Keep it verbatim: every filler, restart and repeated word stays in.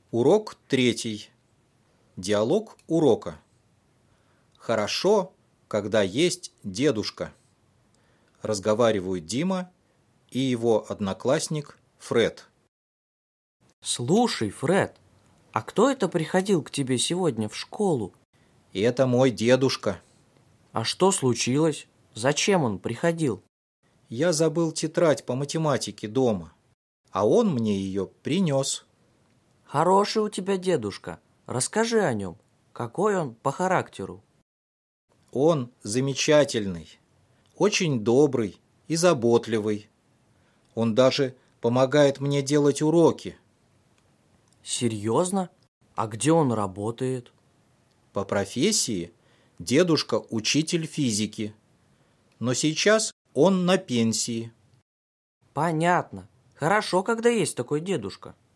Урок третий. Диалог урока. Хорошо, когда есть дедушка. Разговаривают Дима и его одноклассник Фред. Слушай, Фред, а кто это приходил к тебе сегодня в школу? Это мой дедушка. А что случилось? Зачем он приходил? Я забыл тетрадь по математике дома, а он мне ее принес. Хороший у тебя дедушка. Расскажи о нем. Какой он по характеру? Он замечательный, очень добрый и заботливый. Он даже помогает мне делать уроки. Серьезно? А где он работает? По профессии дедушка учитель физики, но сейчас он на пенсии. Понятно. Хорошо, когда есть такой дедушка.